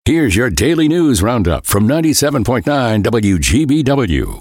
Here's your daily news roundup from 97.9 WGBW.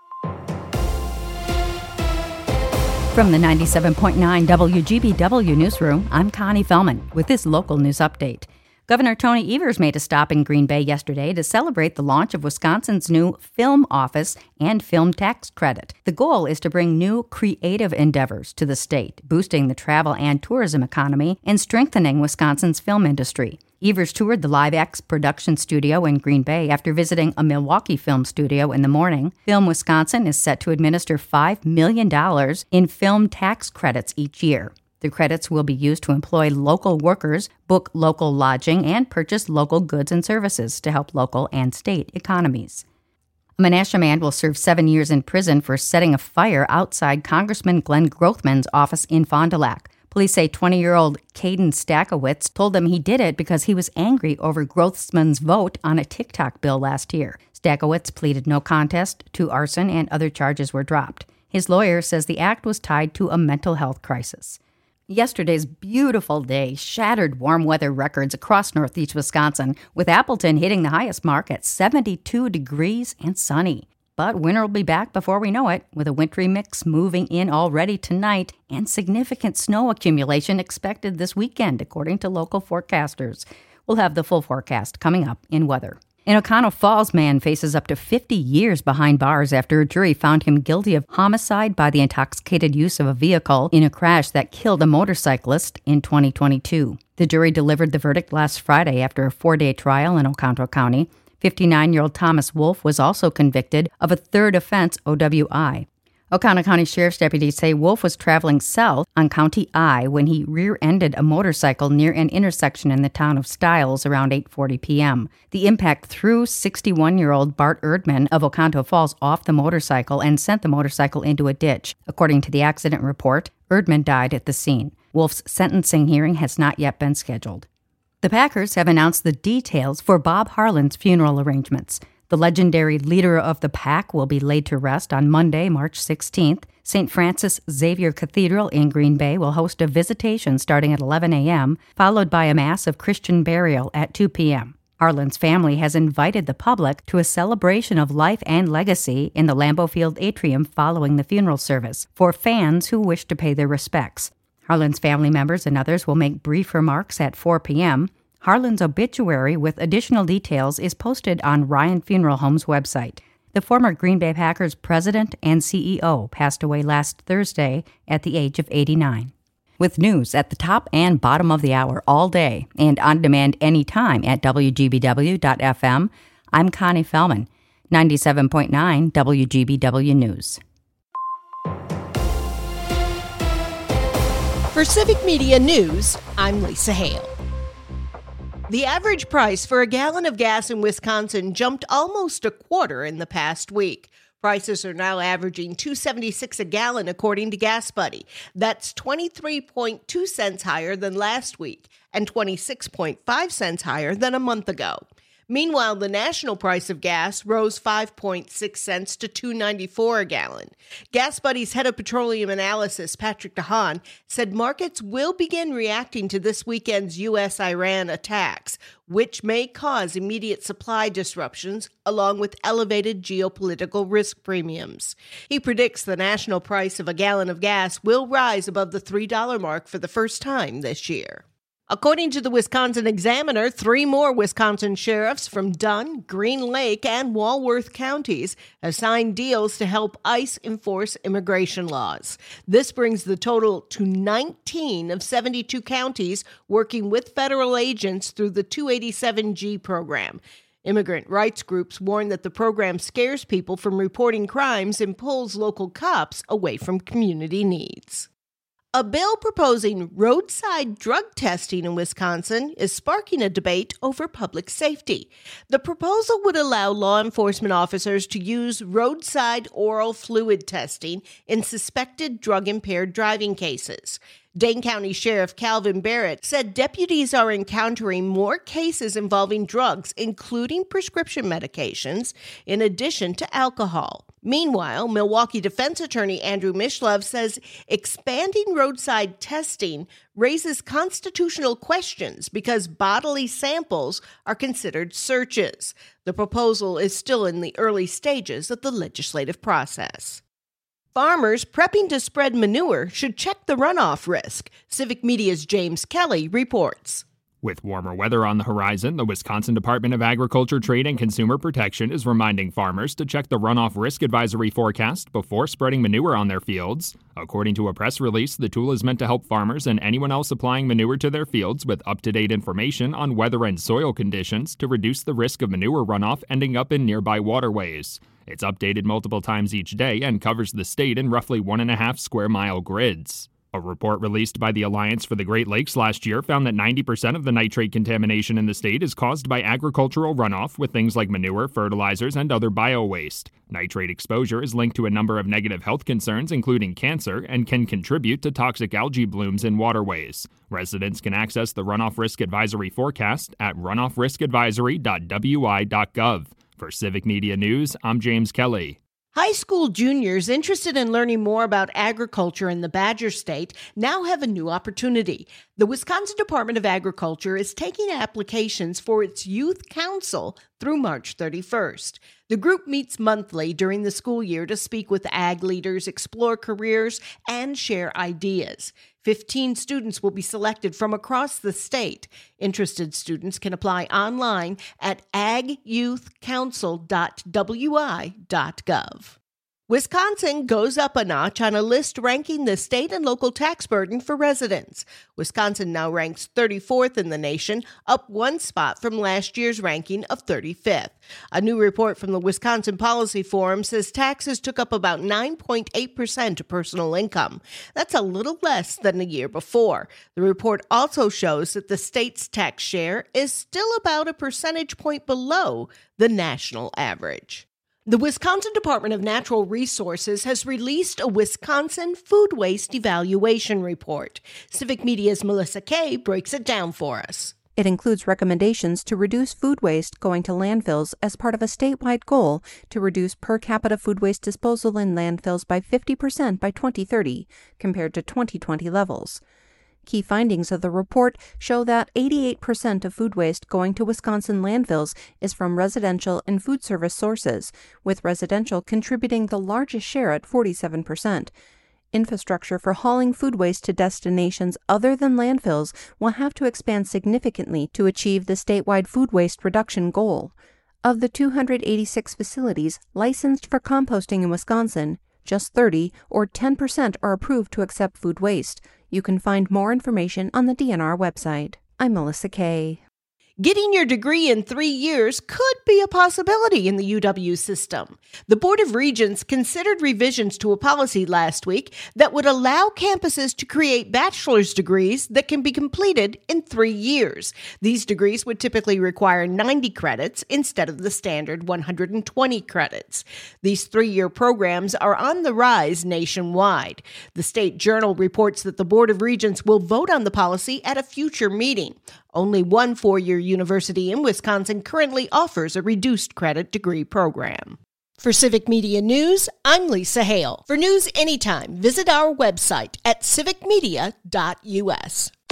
From the 97.9 WGBW newsroom, I'm Connie Fellman with this local news update. Governor Tony Evers made a stop in Green Bay yesterday to celebrate the launch of Wisconsin's new film office and film tax credit. The goal is to bring new creative endeavors to the state, boosting the travel and tourism economy and strengthening Wisconsin's film industry. Evers toured the LiveX production studio in Green Bay after visiting a Milwaukee film studio in the morning. Film Wisconsin is set to administer $5 million in film tax credits each year. The credits will be used to employ local workers, book local lodging, and purchase local goods and services to help local and state economies. A Menasha man will serve 7 years in prison for setting a fire outside Congressman Glenn Grothman's office in Fond du Lac. Police say 20-year-old Caden Stakowitz told them he did it because he was angry over Grothman's vote on a TikTok bill last year. Stakowitz pleaded no contest to arson and other charges were dropped. His lawyer says the act was tied to a mental health crisis. Yesterday's beautiful day shattered warm weather records across northeast Wisconsin, with Appleton hitting the highest mark at 72 degrees and sunny. But winter will be back before we know it, with a wintry mix moving in already tonight and significant snow accumulation expected this weekend, according to local forecasters. We'll have the full forecast coming up in weather. An O'Connell Falls man faces up to 50 years behind bars after a jury found him guilty of homicide by the intoxicated use of a vehicle in a crash that killed a motorcyclist in 2022. The jury delivered the verdict last Friday after a 4-day trial in Oconto County. 59-year-old Thomas Wolf was also convicted of a third offense, OWI. Oconto County Sheriff's deputies say Wolf was traveling south on County I when he rear-ended a motorcycle near an intersection in the town of Stiles around 8:40 p.m. The impact threw 61-year-old Bart Erdman of Oconto Falls off the motorcycle and sent the motorcycle into a ditch. According to the accident report, Erdman died at the scene. Wolf's sentencing hearing has not yet been scheduled. The Packers have announced the details for Bob Harlan's funeral arrangements. The legendary leader of the pack will be laid to rest on Monday, March 16th. St. Francis Xavier Cathedral in Green Bay will host a visitation starting at 11 a.m., followed by a mass of Christian burial at 2 p.m. Harlan's family has invited the public to a celebration of life and legacy in the Lambeau Field atrium following the funeral service for fans who wish to pay their respects. Harlan's family members and others will make brief remarks at 4 p.m. Harlan's obituary with additional details is posted on Ryan Funeral Home's website. The former Green Bay Packers president and CEO passed away last Thursday at the age of 89. With news at the top and bottom of the hour all day and on demand anytime at WGBW.FM, I'm Connie Fellman, 97.9 WGBW News. For Civic Media News, I'm Lisa Hale. The average price for a gallon of gas in Wisconsin jumped almost a quarter in the past week. Prices are now averaging $2.76 a gallon, according to Gas Buddy. That's 23.2 cents higher than last week and 26.5 cents higher than a month ago. Meanwhile, the national price of gas rose 5.6 cents to $2.94 a gallon. Gas Buddy's head of petroleum analysis, Patrick DeHaan, said markets will begin reacting to this weekend's U.S.-Iran attacks, which may cause immediate supply disruptions along with elevated geopolitical risk premiums. He predicts the national price of a gallon of gas will rise above the $3 mark for the first time this year. According to the Wisconsin Examiner, 3 more Wisconsin sheriffs from Dunn, Green Lake, and Walworth counties have signed deals to help ICE enforce immigration laws. This brings the total to 19 of 72 counties working with federal agents through the 287G program. Immigrant rights groups warn that the program scares people from reporting crimes and pulls local cops away from community needs. A bill proposing roadside drug testing in Wisconsin is sparking a debate over public safety. The proposal would allow law enforcement officers to use roadside oral fluid testing in suspected drug-impaired driving cases. Dane County Sheriff Calvin Barrett said deputies are encountering more cases involving drugs, including prescription medications, in addition to alcohol. Meanwhile, Milwaukee defense attorney Andrew Mishlove says expanding roadside testing raises constitutional questions because bodily samples are considered searches. The proposal is still in the early stages of the legislative process. Farmers prepping to spread manure should check the runoff risk. Civic Media's James Kelly reports. With warmer weather on the horizon, the Wisconsin Department of Agriculture, Trade, and Consumer Protection is reminding farmers to check the runoff risk advisory forecast before spreading manure on their fields. According to a press release, the tool is meant to help farmers and anyone else applying manure to their fields with up-to-date information on weather and soil conditions to reduce the risk of manure runoff ending up in nearby waterways. It's updated multiple times each day and covers the state in roughly 1.5 square mile grids. A report released by the Alliance for the Great Lakes last year found that 90% of the nitrate contamination in the state is caused by agricultural runoff with things like manure, fertilizers, and other bio-waste. Nitrate exposure is linked to a number of negative health concerns, including cancer, and can contribute to toxic algae blooms in waterways. Residents can access the Runoff Risk Advisory forecast at runoffriskadvisory.wi.gov. For Civic Media News, I'm James Kelly. High school juniors interested in learning more about agriculture in the Badger State now have a new opportunity. The Wisconsin Department of Agriculture is taking applications for its Youth Council through March 31st. The group meets monthly during the school year to speak with ag leaders, explore careers, and share ideas. 15 students will be selected from across the state. Interested students can apply online at agyouthcouncil.wi.gov. Wisconsin goes up a notch on a list ranking the state and local tax burden for residents. Wisconsin now ranks 34th in the nation, up one spot from last year's ranking of 35th. A new report from the Wisconsin Policy Forum says taxes took up about 9.8% of personal income. That's a little less than the year before. The report also shows that the state's tax share is still about a percentage point below the national average. The Wisconsin Department of Natural Resources has released a Wisconsin food waste evaluation report. Civic Media's Melissa Kay breaks it down for us. It includes recommendations to reduce food waste going to landfills as part of a statewide goal to reduce per capita food waste disposal in landfills by 50% by 2030, compared to 2020 levels. Key findings of the report show that 88% of food waste going to Wisconsin landfills is from residential and food service sources, with residential contributing the largest share at 47%. Infrastructure for hauling food waste to destinations other than landfills will have to expand significantly to achieve the statewide food waste reduction goal. Of the 286 facilities licensed for composting in Wisconsin, just 30, or 10%, are approved to accept food waste. You can find more information on the DNR website. I'm Melissa Kay. Getting your degree in 3 years could be a possibility in the UW system. The Board of Regents considered revisions to a policy last week that would allow campuses to create bachelor's degrees that can be completed in 3 years. These degrees would typically require 90 credits instead of the standard 120 credits. These 3-year programs are on the rise nationwide. The State Journal reports that the Board of Regents will vote on the policy at a future meeting. Only one 4-year university in Wisconsin currently offers a reduced credit degree program. For Civic Media News, I'm Lisa Hale. For news anytime, visit our website at civicmedia.us.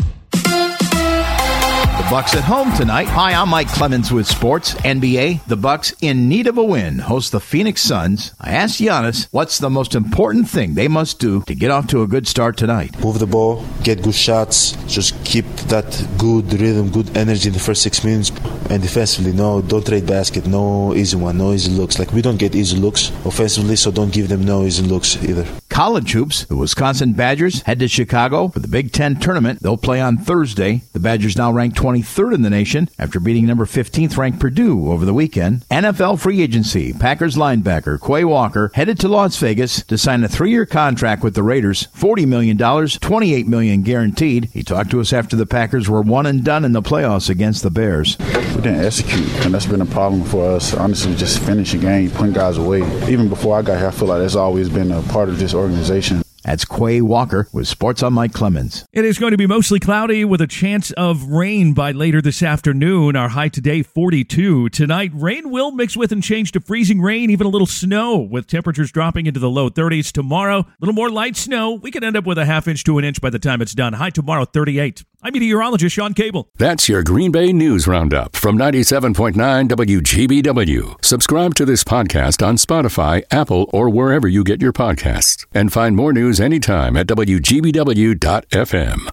The Bucks at home tonight. Hi, I'm Mike Clemens with sports. NBA, the Bucks in need of a win host the Phoenix Suns. I asked Giannis what's the most important thing they must do to get off to a good start tonight. Move the ball, get good shots, just keep that good rhythm, good energy in the first 6 minutes. And defensively, don't trade basket, no easy one, no easy looks. Like, we don't get easy looks offensively, so don't give them no easy looks either. College hoops, the Wisconsin Badgers head to Chicago for the Big Ten tournament. They'll play on Thursday. The Badgers now ranked 23rd in the nation after beating number 15th ranked Purdue over the weekend. NFL free agency, Packers linebacker Quay Walker headed to Las Vegas to sign a 3-year contract with the Raiders, $40 million, $28 million guaranteed. He talked to us after the Packers were one and done in the playoffs against the Bears. We didn't execute, and that's been a problem for us. Honestly, just finishing game, putting guys away. Even before I got here, I feel like that's always been a part of this organization. That's Quay Walker with Sports on Mike Clemens. It is going to be mostly cloudy with a chance of rain by later this afternoon. Our high today, 42. Tonight, rain will mix with and change to freezing rain, even a little snow, with temperatures dropping into the low 30s. Tomorrow, a little more light snow. We could end up with a half inch to an inch by the time it's done. High tomorrow, 38. I'm meteorologist Sean Cable. That's your Green Bay News Roundup from 97.9 WGBW. Subscribe to this podcast on Spotify, Apple, or wherever you get your podcasts. And find more news anytime at WGBW.FM.